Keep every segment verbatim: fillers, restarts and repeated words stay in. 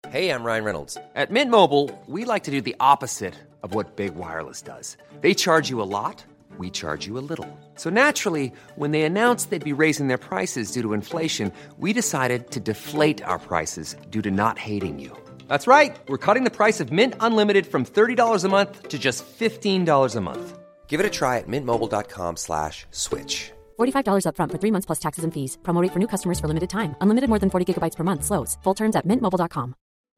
Hey, I'm Ryan Reynolds. At Mint Mobile, we like to do the opposite of what Big Wireless does. They charge you a lot, we charge you a little. So naturally, when they announced they'd be raising their prices due to inflation, we decided to deflate our prices due to not hating you. That's right. We're cutting the price of Mint Unlimited from thirty dollars a month to just fifteen dollars a month. Give it a try at mintmobile.com slash switch. forty-five dollars up front for three months plus taxes and fees. Promo rate for new customers for limited time. Unlimited more than forty gigabytes per month. Slows full terms at mint mobile dot com.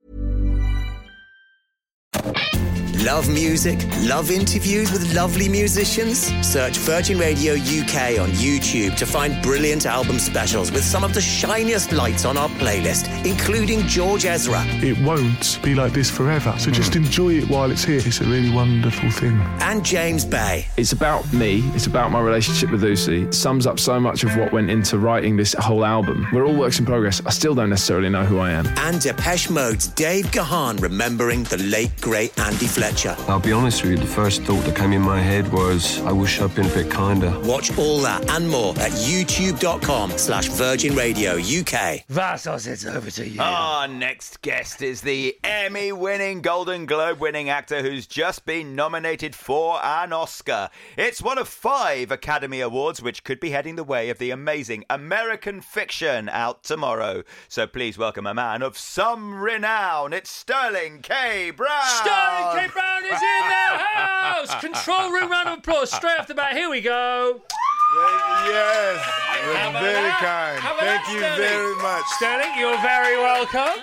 Love music? Love interviews with lovely musicians? Search Virgin Radio U K on YouTube to find brilliant album specials with some of the shiniest lights on our playlist, including George Ezra. It won't be like this forever, so just enjoy it while it's here. It's a really wonderful thing. And James Bay. It's about me. It's about my relationship with Lucy. It sums up so much of what went into writing this whole album. We're all works in progress. I still don't necessarily know who I am. And Depeche Mode's Dave Gahan remembering the late, great Andy Fletcher. I'll be honest with you, the first thought that came in my head was, I wish I'd been a bit kinder. Watch all that and more at youtube.com slash Virgin Radio UK. Vassos, it's over to you. Our next guest is the Emmy-winning, Golden Globe-winning actor who's just been nominated for an Oscar. It's one of five Academy Awards which could be heading the way of the amazing American Fiction out tomorrow. So please welcome a man of some renown. It's Sterling K. Brown. Sterling K. Brown is in the house! Control room round of applause straight off the bat. Here we go. Yes, How about very that? kind. How about Thank that, you Sterling? very much. Sterling, you're very welcome.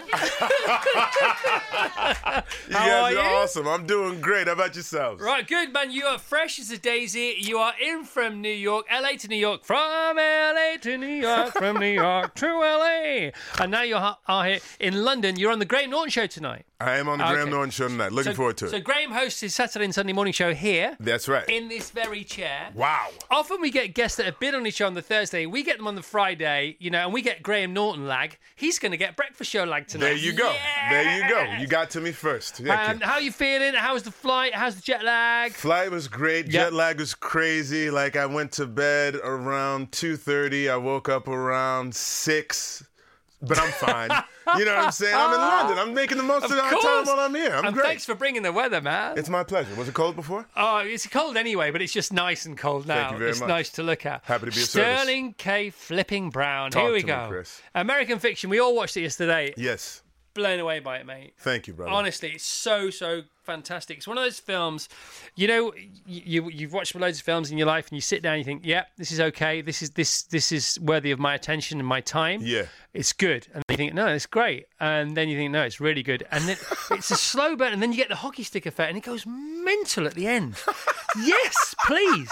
You How guys are are you? awesome. I'm doing great. How about yourselves? Right, good, man. You are fresh as a daisy. You are in from New York, L A to New York, from L A to New York, from New York to L A. And now you are here in London. You're on the Graham Norton Show tonight. I am on the Okay. Graham Norton Show tonight. Looking so, forward to it. So Graham hosts his Saturday and Sunday morning show here. That's right. In this very chair. Wow. Often we get guests that have been on his show on the Thursday. We get them on the Friday, you know, and we get Graham Norton lag. He's going to get breakfast show lag tonight. There you go. Yes! There you go. You got to me first. Thank Um, you. how are you feeling? How's the flight? How's the jet lag? Flight was great. Yep. Jet lag was crazy. Like, I went to bed around two thirty. I woke up around six. But I'm fine. You know what I'm saying? I'm in London. I'm making the most of, Of our time course. while I'm here. I'm and great. thanks for bringing the weather, man. It's my pleasure. Was it cold before? Oh, it's cold anyway, but it's just nice and cold now. Thank you very it's much. nice to look at. Happy to be of service. Sterling K. Flipping Brown. Talk Here we to me, go. Chris. American Fiction. We all watched it yesterday. Yes. Blown away by it, mate. Thank you, brother. Honestly, it's so, so fantastic. It's one of those films, you know, you, you've watched loads of films in your life and you sit down and you think, yeah, this is okay. This is this this is worthy of my attention and my time. Yeah. It's good. And then you think, no, it's great. And then you think, no, it's really good. And then it's a slow burn. And then you get the hockey stick effect and it goes mental at the end. Yes, please.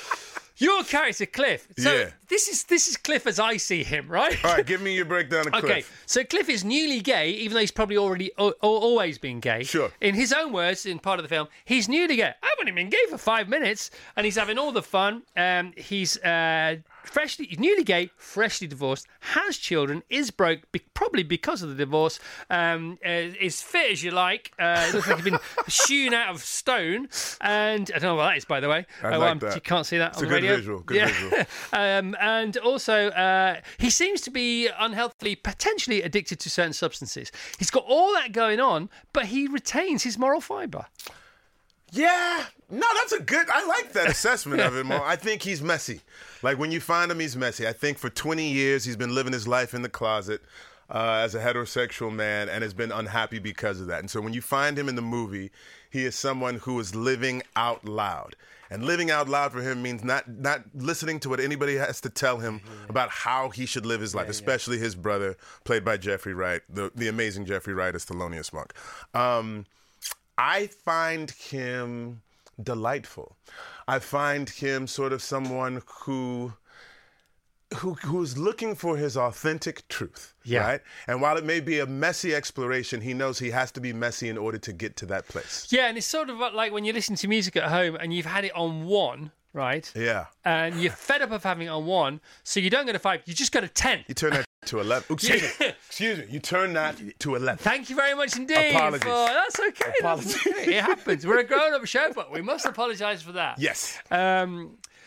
Your character, Cliff. So Yeah. this is this is Cliff as I see him, right? All right, give me your breakdown of Cliff. Okay, so Cliff is newly gay, even though he's probably already o- o- always been gay. Sure. In his own words, in part of the film, he's newly gay. I've only been gay for five minutes, and he's having all the fun. Um, he's uh, freshly, he's newly gay, freshly divorced, has children, is broke, be- probably because of the divorce. Um, uh, is fit as you like. Uh, looks like he's been hewn out of stone, and I don't know what that is, by the way. I Oh, like um, that. You can't see that It's on a the good radio. visual, good visual. um, and also, uh, he seems to be unhealthily, potentially addicted to certain substances. He's got all that going on, but he retains his moral fibre. Yeah. No, that's a good, I like that assessment of him. I think he's messy. Like, when you find him, he's messy. I think for twenty years, he's been living his life in the closet uh, as a heterosexual man and has been unhappy because of that. And so when you find him in the movie, he is someone who is living out loud. And living out loud for him means not not listening to what anybody has to tell him about how he should live his life, yeah, especially yeah. his brother, played by Jeffrey Wright, the, the amazing Jeffrey Wright as Thelonious Monk. Um, I find him delightful. I find him sort of someone who... Who, who's looking for his authentic truth, yeah. right? And while it may be a messy exploration, he knows he has to be messy in order to get to that place. Yeah, and it's sort of like when you listen to music at home and you've had it on one, right? Yeah. And you're fed up of having it on one, so you don't go to five, you just go to ten. You turn that to eleven. Oops, excuse me. Excuse me. You turn that to eleven. Thank you very much indeed. Apologies. For, that's okay. Apologies. That's okay. It happens. We're a grown-up show, but we must apologise for that. Yes. Um...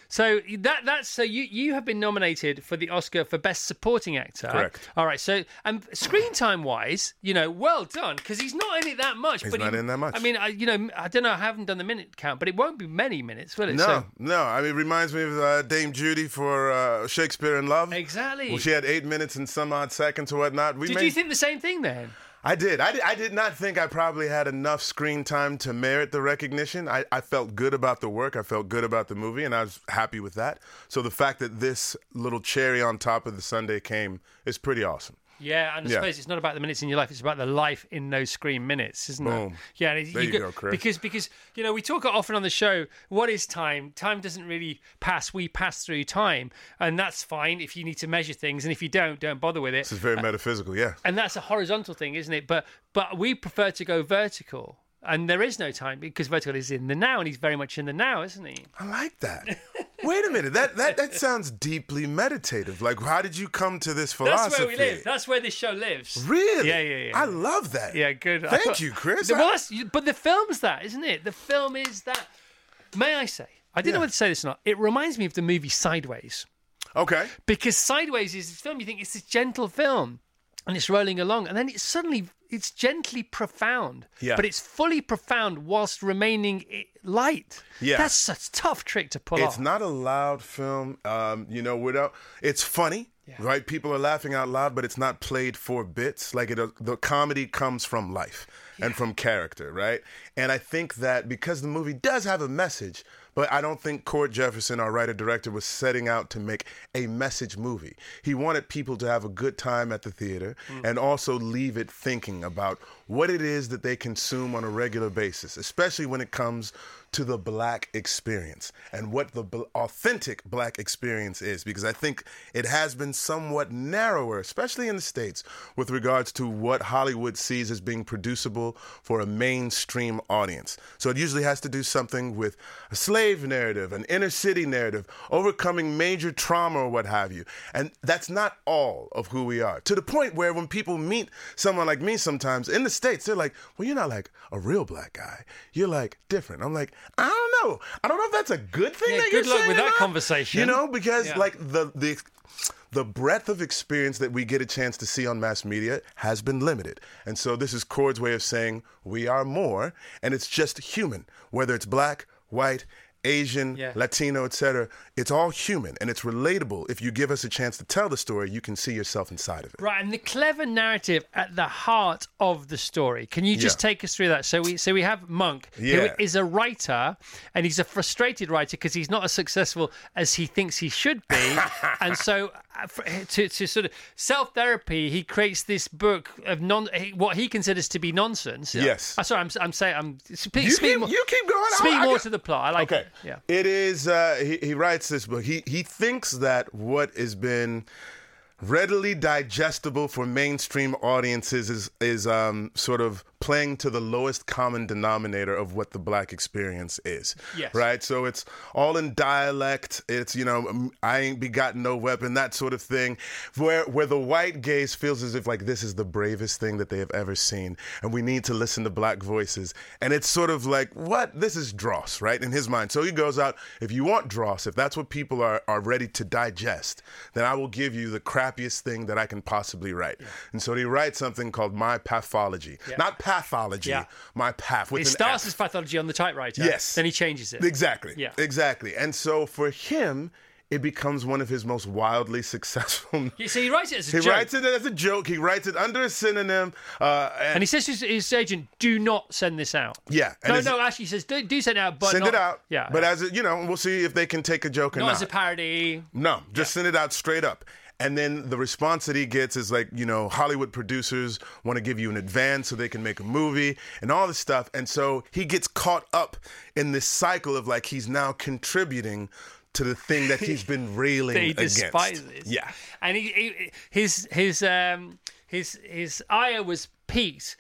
So that that's so you you have been nominated for the Oscar for Best Supporting Actor. Correct. All right. So um, screen time wise, you know, well done, because he's not in it that much. He's but not he, in that much. I mean, I, you know, I don't know. I haven't done the minute count, but it won't be many minutes, will it? No, So, no. I mean, it reminds me of uh, Dame Judy for uh, Shakespeare in Love. exactly. Well, she had eight minutes and some odd seconds or whatnot. We Did made... you think the same thing then? I did. I did. I did not think I probably had enough screen time to merit the recognition. I, I felt good about the work. I felt good about the movie, and I was happy with that. So the fact that this little cherry on top of the sundae came is pretty awesome. Yeah, and I Yeah. suppose it's not about the minutes in your life; it's about the life in those screen minutes, isn't Boom. it? Yeah, and There you go, Chris. Because because you know we talk often on the show. What is time? Time doesn't really pass. We pass through time, and that's fine if you need to measure things, and if you don't, don't bother with it. This is very metaphysical, yeah. And that's a horizontal thing, isn't it? But but we prefer to go vertical, and there is no time because vertical is in the now, and he's very much in the now, isn't he? I like that. Wait a minute. That that that sounds deeply meditative. Like, how did you come to this philosophy? That's where we live. That's where this show lives. Really? Yeah, yeah, yeah. I love that. Yeah, good. I Thank thought- you, Chris. Well, I- that's, but the film's that, isn't it? The film is that. May I say? I didn't know Yeah. whether to say this or not. It reminds me of the movie Sideways. Okay. Because Sideways is this film, you think it's this gentle film, and it's rolling along, and then it's suddenly, it's gently profound. Yeah. But it's fully profound whilst remaining i- light. Yeah. That's a tough trick to pull It's off. not a loud film. Um, you know, without it's funny, right? People are laughing out loud, but it's not played for bits. Like it, the comedy comes from life and from character, right? And I think that because the movie does have a message, but I don't think Cord Jefferson, our writer-director, was setting out to make a message movie. He wanted people to have a good time at the theater and also leave it thinking about what it is that they consume on a regular basis, especially when it comes to the black experience and what the bl- authentic black experience is, because I think it has been somewhat narrower, especially in the States, with regards to what Hollywood sees as being producible for a mainstream audience. So it usually has to do something with a slave narrative, an inner city narrative, overcoming major trauma or what have you. And that's not all of who we are. To the point where when people meet someone like me sometimes in the States, they're like, well, you're not like a real black guy. You're like different. I'm like, I don't know. I don't know if that's a good thing Yeah, that good you're luck saying with or that not. conversation. You know, because Yeah. like the the the breadth of experience that we get a chance to see on mass media has been limited. And so this is Cord's way of saying we are more, and it's just human, whether it's black, white, Asian, Yeah. Latino, et cetera. It's all human, and it's relatable. If you give us a chance to tell the story, you can see yourself inside of it. Right, and the clever narrative at the heart of the story. Can you just Yeah. take us through that? So we so we have Monk, Yeah. who is a writer, and he's a frustrated writer because he's not as successful as he thinks he should be. And so uh, for- to, to sort of self-therapy, he creates this book of non he- what he considers to be nonsense. Yes. Uh, sorry, I'm, I'm saying, I'm speak, You speak keep- more, you keep going. I- Speak I more get- to the plot. I like Okay. it. Yeah. It is, uh, he, he writes this book. He, he thinks that what has been readily digestible for mainstream audiences is, is um, sort of playing to the lowest common denominator of what the black experience is. Yes. Right? So it's all in dialect. It's, you know, I ain't begotten no weapon, that sort of thing. Where where the white gaze feels as if like this is the bravest thing that they have ever seen. And we need to listen to black voices. And it's sort of like, what? This is dross, right? In his mind. So he goes out, if you want dross, if that's what people are, are ready to digest, then I will give you the crappiest thing that I can possibly write. Yeah. And so he writes something called My Pathology. Yeah. Not pathology, Yeah. My path. With It an starts F. as pathology on the typewriter. Yes. Then he changes it. Exactly. Yeah. Exactly. And so for him, it becomes one of his most wildly successful. Yeah, so he writes it as a he joke. writes it as a joke. He writes it under a synonym. Uh, and, And he says to his, his agent, "Do not send this out." yeah. And No, it's- no. Actually, he says, "Do, do send it out, but send not, it out. Yeah, But yeah. as a, you know, we'll see if they can take a joke or not not. as a parody." No, just send it out straight up. And then the response that he gets is like, you know, Hollywood producers want to give you an advance so they can make a movie and all this stuff. And so he gets caught up in this cycle of like he's now contributing to the thing that he's been railing That he against. despises. Yeah. And he, he his his um his his ire was piqued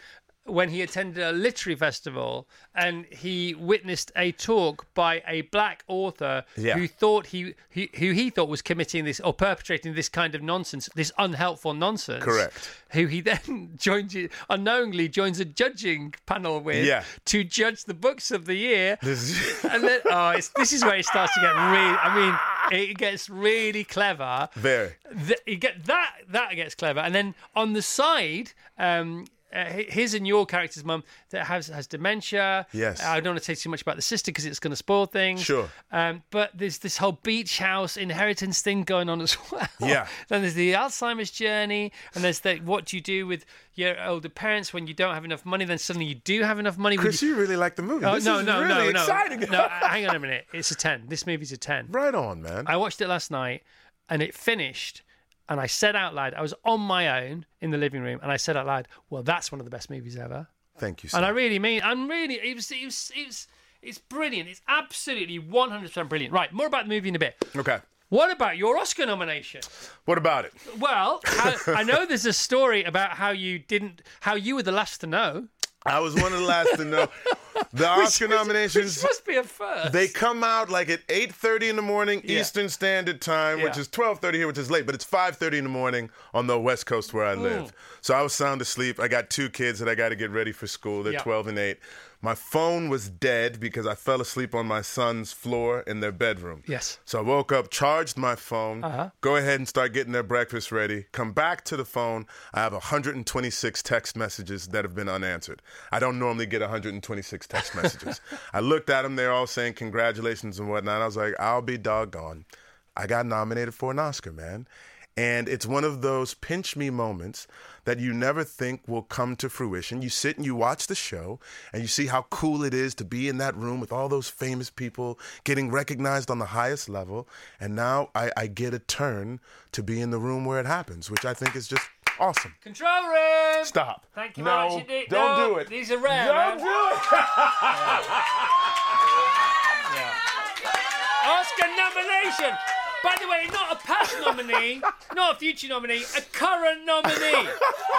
when he attended a literary festival and he witnessed a talk by a black author Yeah. who thought he, he who he thought was committing this or perpetrating this kind of nonsense, this unhelpful nonsense. Correct. Who he then joins unknowingly joins a judging panel with Yeah. to judge the books of the year. This is- And then, oh, it's, this is where it starts to get really. I mean, it gets really clever. Very. Th- you get that. That gets clever, and then on the side, um, uh, his and your character's mum that has has dementia. Yes. I don't want to say too much about the sister because it's going to spoil things. Sure. Um, but there's this whole beach house inheritance thing going on as well. Yeah. Then there's the Alzheimer's journey, and there's the what do you do with your older parents when you don't have enough money? Then suddenly you do have enough money. Chris, you... you really like the movie. Oh, this no, is no, really no, no, exciting. no. Hang on a minute. It's a ten. This movie's a ten. Right on, man. I watched it last night, and it finished. And I said out loud, I was on my own in the living room, and I said out loud, "Well, that's one of the best movies ever." Thank you, sir. And I really mean, I'm really, it was, it was, it was, it's brilliant. It's absolutely one hundred percent brilliant. Right, more about the movie in a bit. Okay. What about your Oscar nomination? What about it? Well, how, I know there's a story about how you didn't, how you were the last to know. I was one of the last to know. The Oscar Which- nominations, which must be a first. they come out like at eight thirty in the morning Yeah. Eastern Standard Time, which Yeah. is twelve thirty here, which is late, but it's five thirty in the morning on the West Coast where I live. So I was sound asleep. I got two kids that I got to get ready for school. They're Yeah. twelve and eight. My phone was dead because I fell asleep on my son's floor in their bedroom. Yes. So I woke up, charged my phone, Uh-huh. go ahead and start getting their breakfast ready, come back to the phone. I have one hundred twenty-six text messages that have been unanswered. I don't normally get one hundred twenty-six text messages. I looked at them, they're all saying congratulations and whatnot. I was like, I'll be doggone. I got nominated for an Oscar, man. And it's one of those pinch me moments that you never think will come to fruition. You sit and you watch the show and you see how cool it is to be in that room with all those famous people getting recognized on the highest level. And now I, I get a turn to be in the room where it happens, which I think is just awesome. Control room. Stop. Thank you No, very much indeed. don't No, do it. These are rare. Don't man. do it. Oscar nomination. By the way, not a past nominee, not a future nominee, a current nominee.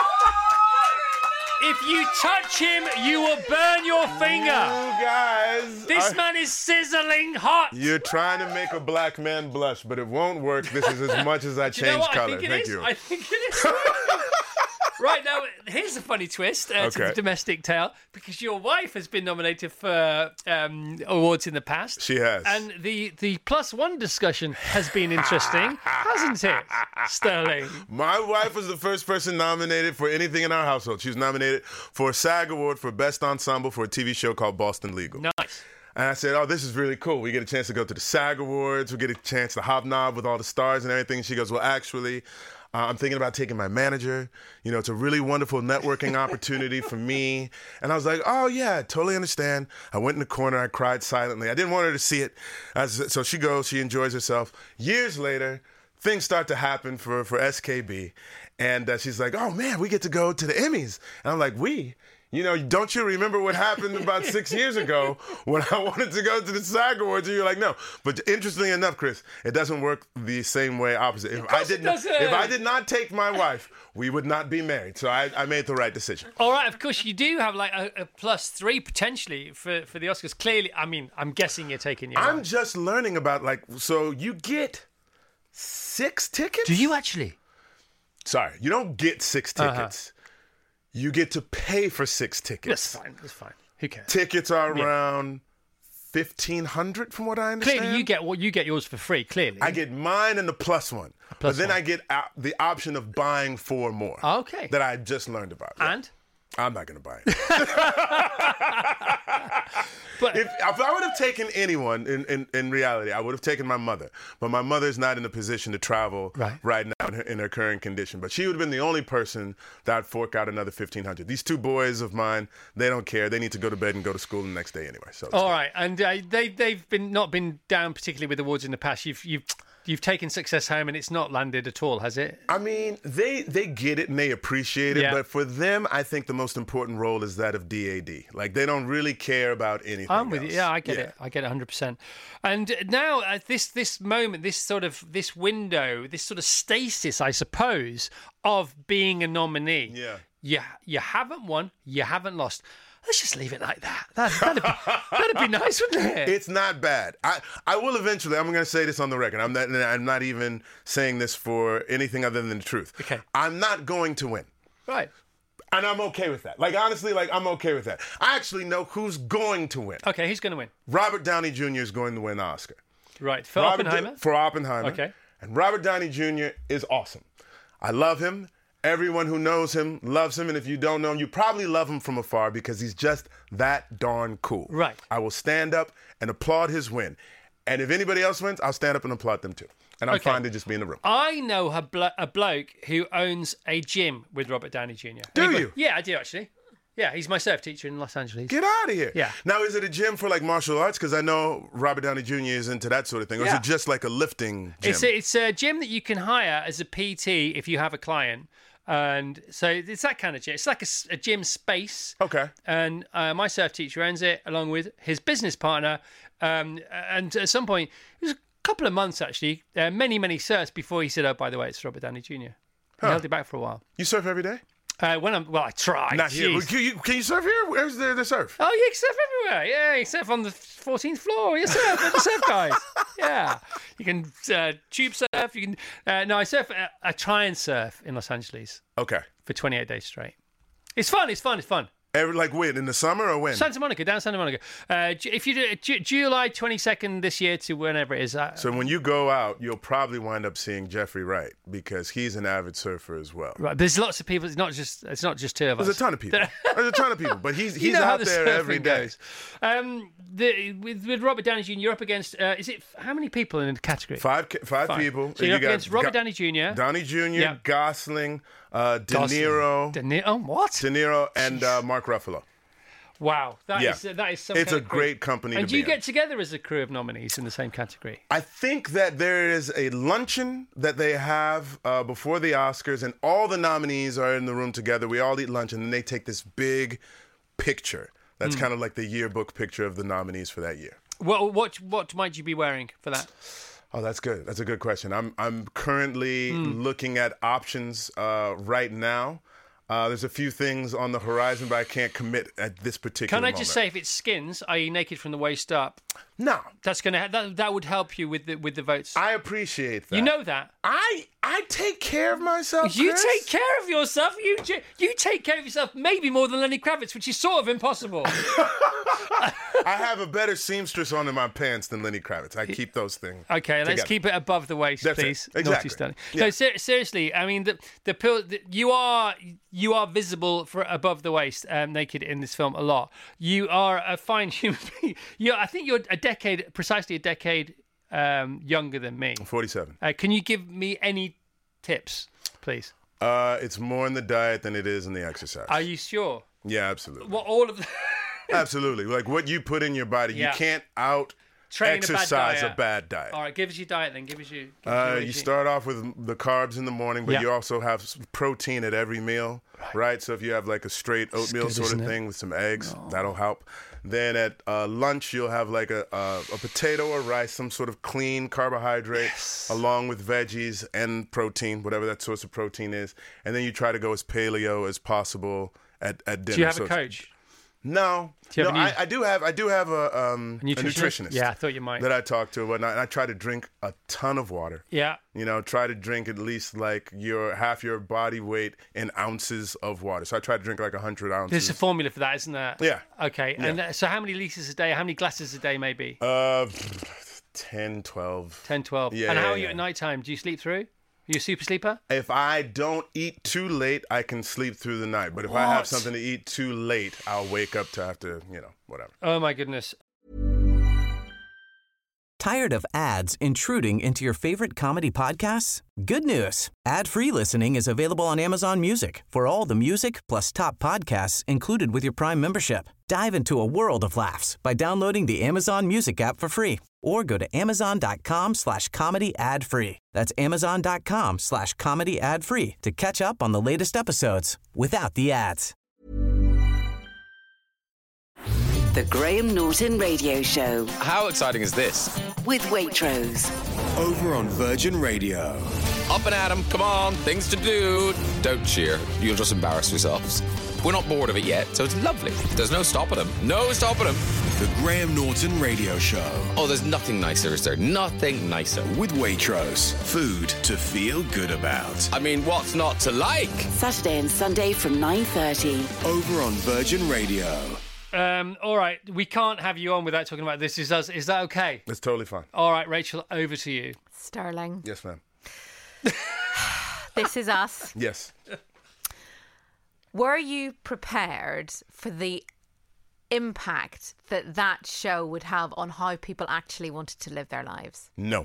If you touch him, you will burn your finger. You guys. This are- man is sizzling hot. You're trying to make a black man blush, but it won't work. This is as much as I Do you know change what? I color. think it Thank is. you. I think it is. Right now, here's a funny twist uh, to Okay. the domestic tale, because your wife has been nominated for um, awards in the past. She has. And the, the plus one discussion has been interesting, hasn't it, Sterling? My wife was the first person nominated for anything in our household. She was nominated for a SAG Award for Best Ensemble for a T V show called Boston Legal. Nice. And I said, oh, this is really cool. We get a chance to go to the SAG Awards. We get a chance to hobnob with all the stars and everything. She goes, well, actually, uh, I'm thinking about taking my manager. You know, it's a really wonderful networking opportunity for me. And I was like, oh, yeah, totally understand. I went in the corner. I cried silently. I didn't want her to see it. As, so she goes. She enjoys herself. Years later, things start to happen for, for S K B. And uh, she's like, oh, man, we get to go to the Emmys. And I'm like, we? You know, don't you remember what happened about six years ago when I wanted to go to the SAG Awards? And you're like, no. But interestingly enough, Chris, it doesn't work the same way opposite. If I did not, doesn't. if I did not take my wife, we would not be married. So I, I made the right decision. All right, of course, you do have like a, a plus three potentially for, for the Oscars. Clearly, I mean, I'm guessing you're taking your I'm wife. just learning about, like, so you get six tickets? Do you actually? Sorry, you don't get six tickets. Uh-huh. You get to pay for six tickets. That's fine. That's fine. Who cares? Tickets are Yeah. around fifteen hundred, from what I understand. Clearly, you get what you get yours for free. Clearly, I get mine and the plus one, plus but then one. I get out the option of buying four more. Okay. That I just learned about. Yeah. And I'm not going to buy it. but if, if I would have taken anyone in, in, in reality, I would have taken my mother. But my mother's not in a position to travel Right. now in her, in her current condition. But she would have been the only person that would fork out another fifteen hundred. These two boys of mine, they don't care. They need to go to bed and go to school the next day anyway. So it's all good. right, and uh, they they've been not been down particularly with awards in the past. You've you've you've taken success home, and it's not landed at all, has it? I mean, they they get it and they appreciate it, Yeah. but for them, I think the most important role is that of D A D. Like, they don't really care about anything I'm with you. else. Yeah, I get it. I get it one hundred percent. And now at this this moment, this sort of this window, this sort of stasis, I suppose, of being a nominee. Yeah. You you haven't won, you haven't lost. Let's just leave it like that. that that'd, be, that'd be nice, wouldn't it? It's not bad. I, I will eventually, I'm going to say this on the record. I'm not, I'm not even saying this for anything other than the truth. Okay. I'm not going to win. Right. And I'm okay with that. Like, honestly, like, I'm okay with that. I actually know who's going to win. Okay, who's going to win? Robert Downey Junior is going to win the Oscar. Right. For Robert Oppenheimer? Da- for Oppenheimer. Okay. And Robert Downey Junior is awesome. I love him. Everyone who knows him loves him, and if you don't know him, you probably love him from afar because he's just that darn cool. Right. I will stand up and applaud his win. And if anybody else wins, I'll stand up and applaud them too. And I'm Okay. fine to just be in the room. I know a, blo- a bloke who owns a gym with Robert Downey Junior Do Anybody- you? Yeah, I do actually. Yeah, he's my surf teacher in Los Angeles. Get out of here. Yeah. Now, is it a gym for like martial arts? Because I know Robert Downey Junior is into that sort of thing. Or Yeah. is it just like a lifting gym? It's a, it's a gym that you can hire as a P T if you have a client. And so it's that kind of gym. It's like a, s- a gym space. Okay. And uh, my surf teacher owns it along with his business partner. Um, and at some point, it was a couple of months actually, uh, many, many surfs before he said, oh, by the way, it's Robert Downey Junior He Huh. held it back for a while. You surf every day? Uh, when I'm, well, I try. Not here. Jeez. Can you, can you surf here? Where's the, the surf? Oh, you can surf everywhere. Yeah, you surf on the fourteenth floor. You surf with the surf guys. Yeah. You can uh, tube surf. You can. Uh, no, I surf. Uh, I try and surf in Los Angeles Okay. for twenty-eight days straight. It's fun. It's fun. It's fun. Every, like when? In the summer or when? Santa Monica, down Santa Monica. Uh, Ju- if you do Ju- July twenty-second this year to whenever it is. Uh, So when you go out, you'll probably wind up seeing Jeffrey Wright because he's an avid surfer as well. right, there's lots of people. It's not just. It's not just two of us. There's a ton of people. There's a ton of people, but he's he's you know how out the there every surfing day. goes. Um, the, with with Robert Downey Junior, you're up against. Uh, is it how many people in the category? Five ca- five Five. people. So you're up got against Robert Go- Downey Junior Downey Junior, Yeah. Gosling, uh, De Gosling. Niro, De Niro. Oh, what? De Niro, and uh, Mark Ruffalo. Wow, that Yeah. is that is some It's kind a of crew. great company And to do you be in. get together as a crew of nominees in the same category? I think that there is a luncheon that they have uh, before the Oscars, and all the nominees are in the room together. We all eat lunch, and then they take this big picture. That's Hmm. kind of like the yearbook picture of the nominees for that year. What what what might you be wearing for that? Oh, that's good. That's a good question. I'm I'm currently Hmm. looking at options uh, right now. Uh, there's a few things on the horizon, but I can't commit at this particular Can I moment. just say, if it's skins, that is naked from the waist up, No, that's gonna that that would help you with the with the votes. I appreciate that. You know that. I I take care of myself. You Chris. take care of yourself. You ju- you take care of yourself maybe more than Lenny Kravitz, which is sort of impossible. I have a better seamstress on in my pants than Lenny Kravitz. I keep those things. Okay, let's together. keep it above the waist, That's it. please. Exactly. Naughty Stanley. Yeah. No, ser- seriously. I mean, the the, pill, the you are you are visible for above the waist, um, naked in this film a lot. You are a fine human being. You, I think you're a decade, precisely a decade um, younger than me. forty-seven. Uh, can you give me any tips, please? Uh, it's more in the diet than it is in the exercise. Are you sure? Yeah, absolutely. What all of the Absolutely. Like what you put in your body, Yeah. you can't out Train a bad exercise diet. a bad diet. All right, give us your diet then. Give us your. Give us your Uh, you regime. start off with the carbs in the morning, but Yeah. you also have s- protein at every meal, right? So if you have like a straight oatmeal good, sort of isn't it? thing with some eggs, that'll help. Then at uh, lunch, you'll have like a, a a potato or rice, some sort of clean carbohydrate, along with veggies and protein, whatever that source of protein is. And then you try to go as paleo as possible at, at dinner. Do you have So a it's- coach? No, Do you have no. a I, nu- I do have. I do have a, um, A a nutritionist? nutritionist. Yeah, I thought you might. That I talk to, and whatnot, and I try to drink a ton of water. Yeah. You know, try to drink at least like your half your body weight in ounces of water. So I try to drink like a hundred ounces. There's a formula for that, isn't there? Yeah. Okay. Yeah. And uh, so how many liters a day? How many glasses a day, maybe? uh, ten, twelve. ten, twelve. Yeah, and how yeah, are you yeah. at night time? Do you sleep through? Are you a super sleeper? If I don't eat too late, I can sleep through the night. But if I What? have something to eat too late, I'll wake up to have to, you know, whatever. Oh, my goodness. Tired of ads intruding into your favorite comedy podcasts? Good news. Ad-free listening is available on Amazon Music for all the music plus top podcasts included with your Prime membership. Dive into a world of laughs by downloading the Amazon Music app for free or go to amazon.com slash comedy ad free. That's amazon.com slash comedy ad free to catch up on the latest episodes without the ads. The Graham Norton Radio Show How exciting is this? with Waitrose. Over on Virgin Radio. Up and at 'em, come on, things to do. Don't cheer, you'll just embarrass yourselves. We're not bored of it yet, so it's lovely. There's no stopping them. No stopping them. The Graham Norton Radio Show. Oh, there's nothing nicer, is there? Nothing nicer. With Waitrose. Food to feel good about. I mean, what's not to like? Saturday and Sunday from nine thirty. Over on Virgin Radio. Um, all right, we can't have you on without talking about This Is Us. Is that okay? It's totally fine. All right, Rachel, over to you. Sterling. Yes, ma'am. This Is Us. Yes. Were you prepared for the impact that that show would have on how people actually wanted to live their lives? No.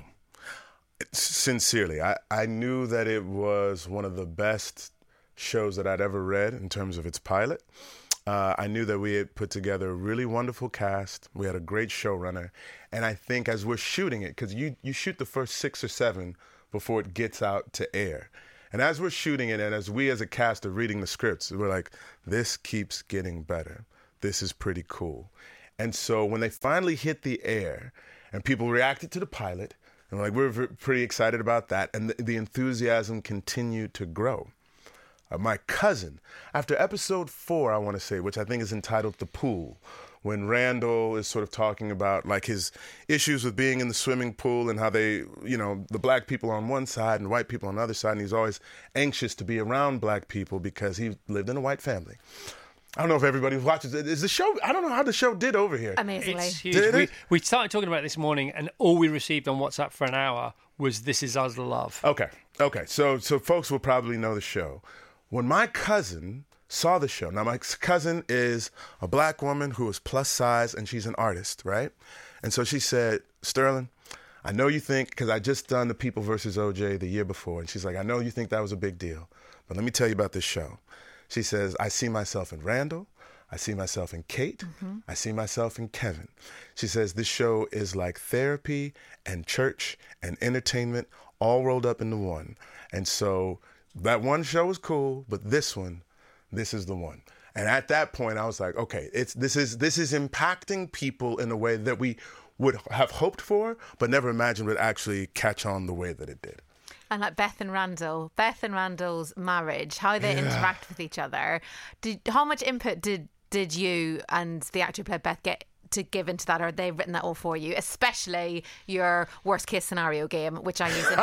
Sincerely, I, I knew that it was one of the best shows that I'd ever read in terms of its pilot. Uh, I knew that we had put together a really wonderful cast. We had a great showrunner. And I think as we're shooting it, because you, you shoot the first six or seven before it gets out to air. And as we're shooting it, and as we as a cast are reading the scripts, we're like, this keeps getting better. This is pretty cool. And so when they finally hit the air and people reacted to the pilot, and we're like, we're v- pretty excited about that. And the, the enthusiasm continued to grow. Uh, my cousin, after episode four, I want to say, which I think is entitled The Pool, when Randall is sort of talking about like his issues with being in the swimming pool and how they, you know, the black people on one side and white people on the other side, and he's always anxious to be around black people because he lived in a white family. I don't know if everybody watches it. Is the show, I don't know how the show did over here. Amazingly. It's huge. Did we, it? we started talking about it this morning, and all we received on WhatsApp for an hour was This Is Us Love. Okay, okay. So, so folks will probably know the show. When my cousin saw the show, now my cousin is a black woman who is plus size and she's an artist, right? And so she said, Sterling, I know you think, because I just done The People versus O J the year before, and she's like, I know you think that was a big deal, but let me tell you about this show. She says, I see myself in Randall, I see myself in Kate, mm-hmm. I see myself in Kevin. She says, this show is like therapy and church and entertainment all rolled up into one. And so that one show was cool, but this one, this is the one. And at that point, I was like, okay, it's this is this is impacting people in a way that we would have hoped for, but never imagined would actually catch on the way that it did. And like Beth and Randall, Beth and Randall's marriage, how they Yeah. interact with each other. Did how much input did did you and the actor who played Beth get to give into that, or have they written that all for you? Especially your worst case scenario game, which I use in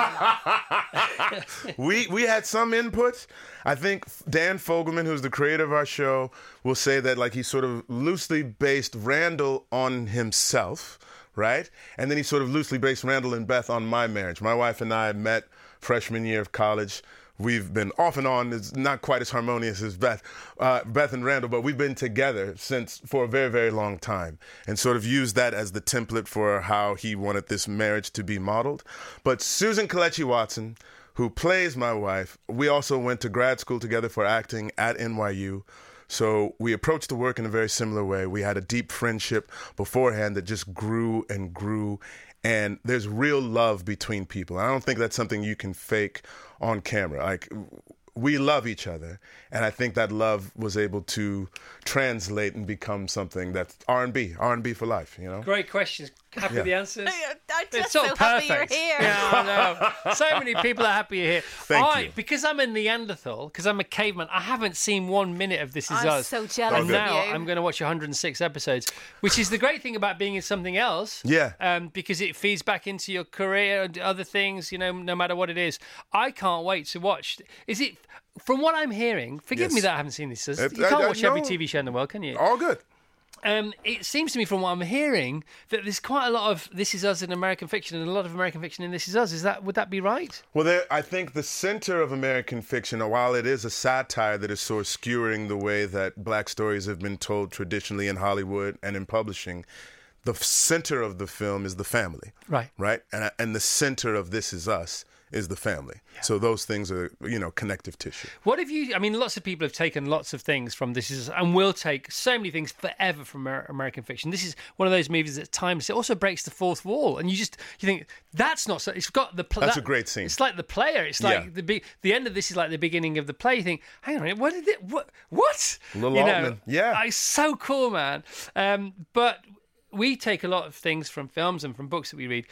my life. we we had some input. I think Dan Fogelman, who's the creator of our show, will say that like he sort of loosely based Randall on himself, right? And then he sort of loosely based Randall and Beth on my marriage. My wife and I met freshman year of college. We've been off and on. It's not quite as harmonious as Beth, uh, Beth and Randall, but we've been together since for a very, very long time, and sort of used that as the template for how he wanted this marriage to be modeled. But Susan Kelechi Watson, who plays my wife, we also went to grad school together for acting at N Y U. So we approached the work in a very similar way. We had a deep friendship beforehand that just grew and grew. And there's real love between people. I don't think that's something you can fake on camera. Like, we love each other, and I think that love was able to translate and become something that's R and B, R and B for life, you know? Great questions. Happy Yeah. with the answers? I'm just It's so so happy perfect. you're here. Yeah, I know. So many people are happy you're here. Thank I, you. Because I'm a Neanderthal, because I'm a caveman, I haven't seen one minute of This Is I'm Us. so jealous And of now you. I'm going to watch one hundred six episodes, which is the great thing about being in something else. Yeah. Um, because it feeds back into your career and other things, you know, no matter what it is. I can't wait to watch. Is it, from what I'm hearing, forgive Yes. me that I haven't seen this. You Uh, can't I- I watch every know. T V show in the world, can you? All good. Um, it seems to me from what I'm hearing that there's quite a lot of This Is Us in American fiction and a lot of American fiction in This Is Us. Is that would that be right? Well, there, I think the center of American fiction, while it is a satire that is sort of skewering the way that black stories have been told traditionally in Hollywood and in publishing, the center of the film is the family. Right. Right? And, and the center of This Is Us is the family. So those things are, you know, connective tissue. What have you? I mean, lots of people have taken lots of things from This Is Us and will take so many things forever from Amer- American fiction. This is one of those movies that times it also breaks the fourth wall, and you just you think that's not so. It's got the. Pl- That's that- a great scene. It's like the player. It's like Yeah. the be- the end of this is like the beginning of the play. You think, hang on a minute, what did it? What? What? Lil you know, Altman, yeah. it's so cool, man. Um, but we take a lot of things from films and from books that we read.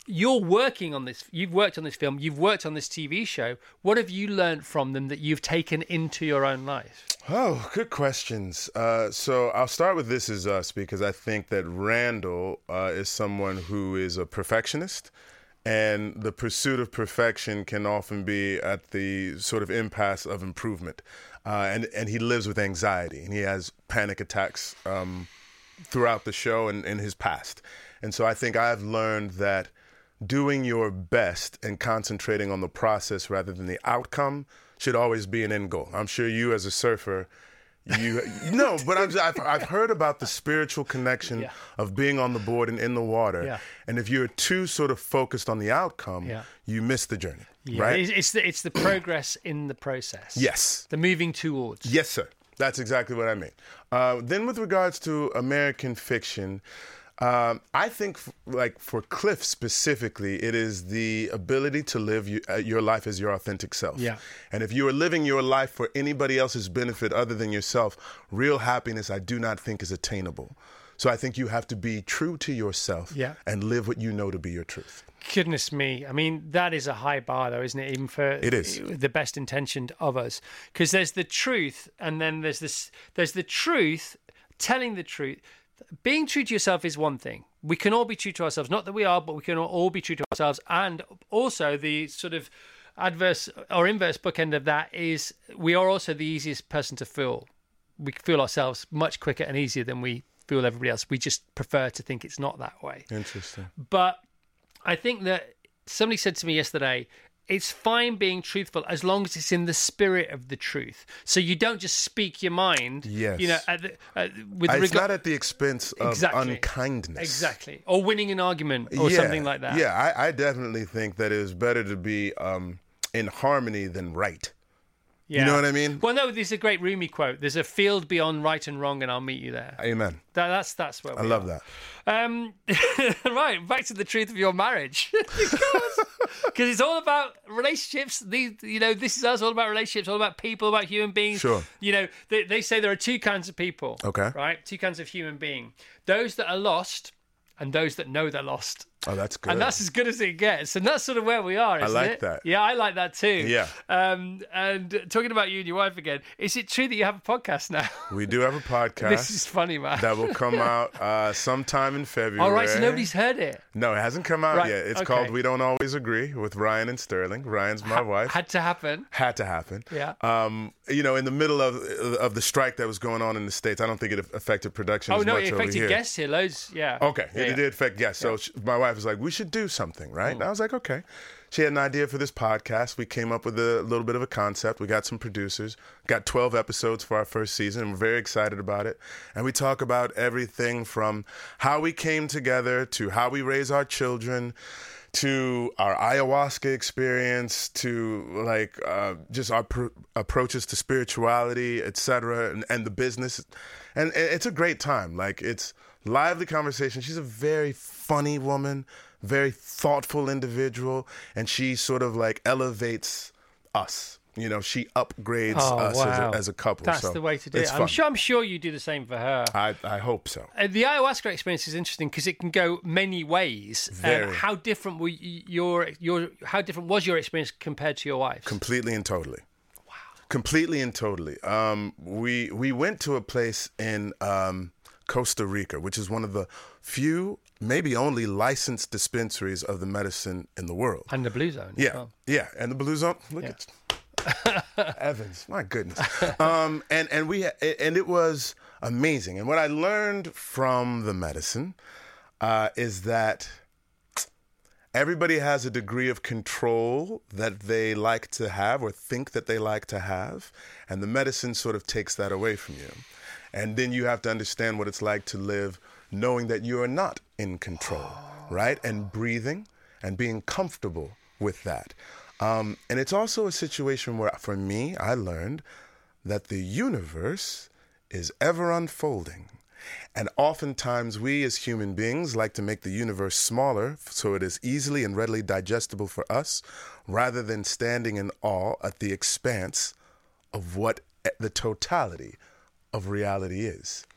you're working on this. You've worked on this film. You've worked on this T V show. What have you learned from them that you've taken into your own life? Oh, good questions. Uh, so I'll start with This Is Us because I think that Randall uh, is someone who is a perfectionist, and the pursuit of perfection can often be at the sort of impasse of improvement. Uh, and, and he lives with anxiety, and he has panic attacks um, throughout the show and in his past. And so I think I've learned that doing your best and concentrating on the process rather than the outcome should always be an end goal. I'm sure you as a surfer, you no, but I'm, I've, I've heard about the spiritual connection yeah. of being on the board and in the water. Yeah. And if you're too sort of focused on the outcome, yeah. you miss the journey, yeah. right? It's, it's, the, it's the progress in the process. Yes. The moving towards. Yes, sir. That's exactly what I mean. Uh, then with regards to American fiction, Um, I think, f- like for Cliff specifically, it is the ability to live you, uh, your life as your authentic self. Yeah. And if you are living your life for anybody else's benefit other than yourself, real happiness I do not think is attainable. So I think you have to be true to yourself yeah. and live what you know to be your truth. Goodness me. I mean, that is a high bar, though, isn't it? Even for it is. the best intentioned of us. Because there's the truth, and then there's this. There's the truth, telling the truth. Being true to yourself is one thing. We can all be true to ourselves. Not that we are, but we can all be true to ourselves. And also the sort of adverse or inverse bookend of that is we are also the easiest person to fool. We feel ourselves much quicker and easier than we fool everybody else. We just prefer to think it's not that way. Interesting. But I think that somebody said to me yesterday, it's fine being truthful as long as it's in the spirit of the truth. So you don't just speak your mind. Yes. You know, at the, at, with it's rega- not at the expense of exactly. unkindness. Exactly. Or winning an argument or yeah. something like that. Yeah, I, I definitely think that it is better to be um, in harmony than right. Yeah. You know what I mean? Well, no, there's a great Rumi quote. There's a field beyond right and wrong, and I'll meet you there. Amen. That, that's that's where we I love are. that. Um, right, back to the truth of your marriage. Because it's all about relationships. These, you know, This Is Us, all about relationships, all about people, about human beings. Sure. You know, they, they say there are two kinds of people. Okay. Right? Two kinds of human being. Those that are lost and those that know they're lost. Oh, that's good. And that's as good as it gets. And that's sort of where we are, isn't it? I like that. Yeah, I like that too. Yeah. Um, and talking about you and your wife again, is it true that you have a podcast now? We do have a podcast. This is funny, man. That will come out uh, sometime in February. All right, so nobody's heard it. No, it hasn't come out Right, yet. It's okay. called We Don't Always Agree with Ryan and Sterling. Ryan's my Ha- wife. Had to happen. Had to happen. Yeah. Um, you know, in the middle of of the strike that was going on in the States, I don't think it affected production Oh, as no, much it over affected here. guests here, loads. Yeah. Okay, Yeah, it yeah. did affect guests. So she, my wife was like, we should do something, right? And I was like, okay. She had an idea for this podcast. We came up with a little bit of a concept. We got some producers, got twelve episodes for our first season, and we're very excited about it. And we talk about everything from how we came together to how we raise our children to our ayahuasca experience to like uh, just our pr- approaches to spirituality, et cetera, and, and the business. And it's a great time. Like, it's lively conversation. She's a very funny woman, very thoughtful individual, and she sort of like elevates us. You know, she upgrades Oh, us wow. as, a, as a couple. That's so the way to do it's it. fun. I'm sure, I'm sure you do the same for her. I, I hope so. Uh, the ayahuasca experience is interesting because it can go many ways. Very. Um, how different were y- your your how different was your experience compared to your wife's? Completely and totally. Wow. Completely and totally. Um, we we went to a place in um, Costa Rica, which is one of the few, maybe only licensed dispensaries of the medicine in the world. And the Blue Zone. as Yeah, well. yeah, and the Blue Zone. Look Yeah. at Evans, my goodness. Um, and and we and it was amazing. And what I learned from the medicine uh, is that everybody has a degree of control that they like to have or think that they like to have, and the medicine sort of takes that away from you. And then you have to understand what it's like to live knowing that you are not in control, right? And breathing and being comfortable with that. Um, and it's also a situation where, for me, I learned that the universe is ever unfolding. And oftentimes we as human beings like to make the universe smaller so it is easily and readily digestible for us, rather than standing in awe at the expanse of what the totality of reality is.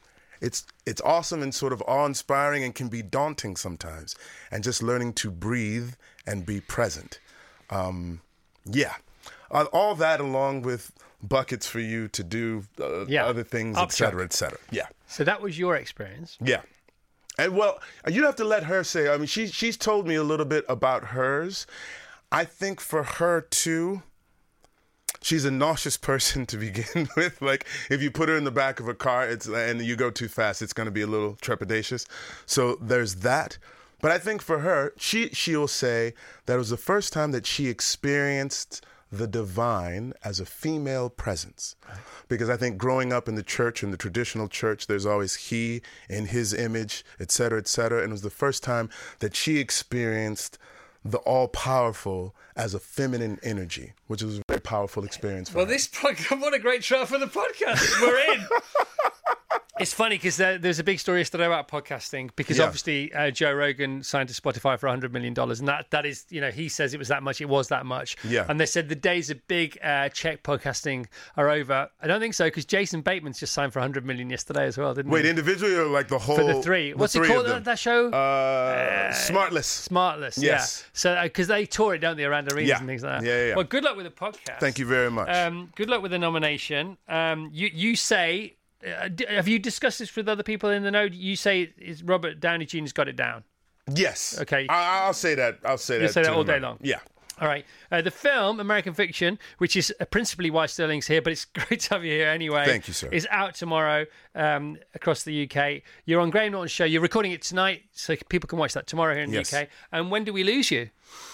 it's it's awesome and sort of awe-inspiring and can be daunting sometimes. And just learning to breathe and be present. Um, yeah. Uh, all that along with buckets for you to do uh, Yeah. other things, Upchuck. et cetera, et cetera. Yeah. So that was your experience. Yeah. And well, you have to let her say, I mean, she, she's told me a little bit about hers. I think for her too, she's a nauseous person to begin with. Like, if you put her in the back of a car it's and you go too fast, it's going to be a little trepidatious. So there's that. But I think for her, she, she'll say that it was the first time that she experienced the divine as a female presence. Because I think growing up in the church, in the traditional church, there's always he in his image, et cetera, et cetera. And it was the first time that she experienced the all-powerful as a feminine energy, which was a very powerful experience for Well, her. this podcast, what a great trial for the podcast. We're in. It's funny because there, there's a big story yesterday about podcasting because Yeah. obviously uh, Joe Rogan signed to Spotify for one hundred million dollars. And that, that is, you know, he says it was that much. It was that much. Yeah. And they said the days of big uh, check podcasting are over. I don't think so because Jason Bateman's just signed for one hundred million yesterday as well, didn't Wait, he? individually or like the whole? For the three. the What's three it of called, them? that show? Uh, Smartless. Smartless, Yes. yeah. So, because they tour it, don't they, around arenas Yeah. and things like that. Yeah, yeah, yeah. Well, good luck with the podcast. Thank you very much. Um, good luck with the nomination. Um, you you say, uh, d- have you discussed this with other people in the know? You say is Robert Downey Junior's got it down. Yes. Okay. I, I'll say that. I'll say You'll that. say that to all them. day long. Yeah. All right. Uh, the film American Fiction, which is uh, principally why Sterling's here, but it's great to have you here anyway. Thank you, sir. Is out tomorrow um, across the U K. You're on Graham Norton's show. You're recording it tonight, so people can watch that tomorrow here in Yes. the U K. And when do we lose you?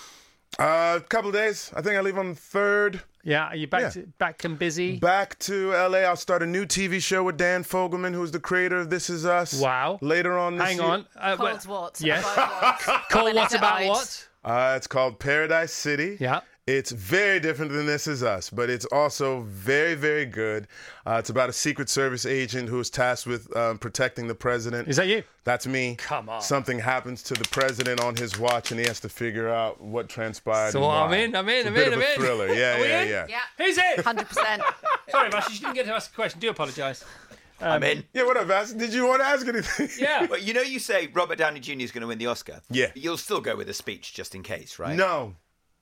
Uh, a couple of days. I think I leave on the third. Yeah. Are you back Yeah. to, back and busy? Back to L A. I'll start a new T V show with Dan Fogelman, who's the creator of This Is Us. Wow. Later on this Hang year. on. Uh, Called what? Yes. About what? Cole, When what is it about out? what? Uh, it's called Paradise City. Yeah. It's very different than This Is Us, but it's also very, very good. Uh, it's about a Secret Service agent who is tasked with um, protecting the president. Is that you? That's me. Come on. Something happens to the president on his watch, and he has to figure out what transpired. So and I'm why. in, I'm in, It's a I'm bit in, of I'm a in. thriller. Yeah, Are we yeah, in? yeah. Yeah. Who's it? one hundred percent. Sorry, Mash, you didn't get to ask a question. Do apologise. Um, I'm in. Yeah, what up, Vass? Did you want to ask anything? Yeah. Well, you know, you say Robert Downey Junior is going to win the Oscar. Yeah. You'll still go with a speech just in case, right? No.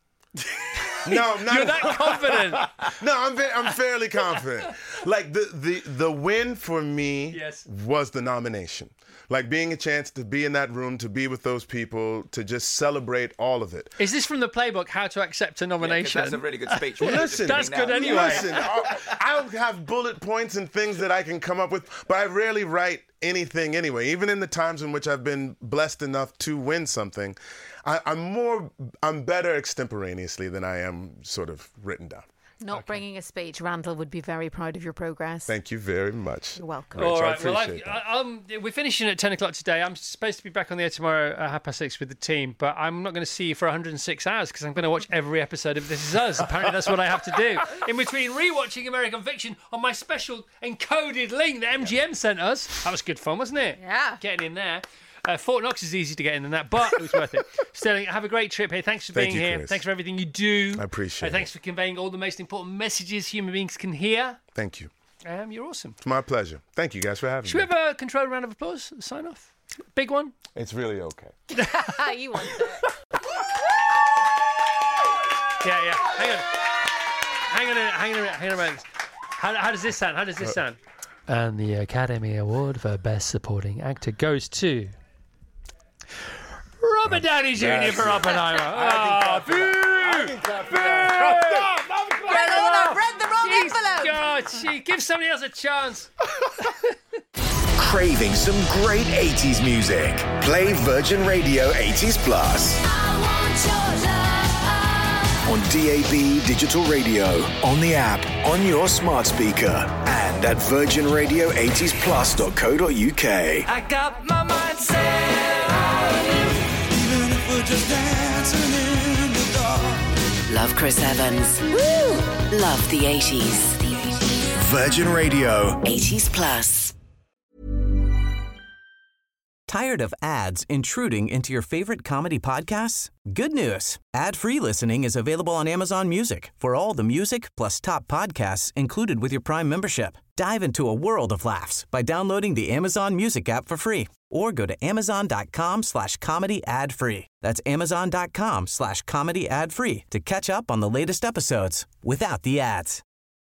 No, not You're that confident. No, I'm ve- I'm fairly confident. Like the, the the win for me Yes. was the nomination. Like being a chance to be in that room, to be with those people, to just celebrate all of it. Is this from the playbook, How to Accept a Yeah, 'cause Nomination? that's a really good speech. What are you just Listen, doing that's now? good anyway. Listen, I'll, I'll have bullet points and things that I can come up with, but I rarely write anything anyway. Even in the times in which I've been blessed enough to win something, I, I'm more, I'm better extemporaneously than I am sort of written down. Not bringing a speech. Randall would be very proud of your progress. Thank you very much. You're welcome. Rich, All I right. Well, appreciate I've, that. I, um, we're finishing at ten o'clock today. I'm supposed to be back on the air tomorrow at half past six with the team, but I'm not going to see you for one hundred six hours because I'm going to watch every episode of This Is Us. Apparently, that's what I have to do. In between rewatching American Fiction on my special encoded link that M G M sent us. That was good fun, wasn't it? Yeah. Getting in there. Uh, Fort Knox is easy to get in than that, but it was worth it. Sterling, have a great trip here. Thanks for Thank being you, here. Chris. Thanks for everything you do. I appreciate Uh, Thanks it. for conveying all the most important messages human beings can hear. Thank you. Um, you're awesome. It's my pleasure. Thank you guys for having Should we me. have a controlled round of applause? Sign off. Big one. It's really okay. You want it. Yeah, yeah. Hang on. Hang on a minute. Hang on a minute. Hang on a minute. How, how does this sound? How does this sound? And the Academy Award for Best Supporting Actor goes to Robert Downey Junior for Oppenheimer. Oh, boo! Boo! Red, oh, no, read the wrong Jeez, envelope. God, gee, give somebody else a chance. Craving some great eighties music? Play Virgin Radio eighties Plus. On D A B digital radio, on the app, on your smart speaker, and at virgin radio eighties plus dot co dot uk. I got my mind set on you, even if we're just dancing in the dark. Love Chris Evans. Woo! Love the eighties. Virgin Radio. eighties Plus. Tired of ads intruding into your favorite comedy podcasts? Good news. Ad-free listening is available on Amazon Music for all the music plus top podcasts included with your Prime membership. Dive into a world of laughs by downloading the Amazon Music app for free or go to amazon.com slash comedy ad free. That's amazon.com slash comedy ad free to catch up on the latest episodes without the ads.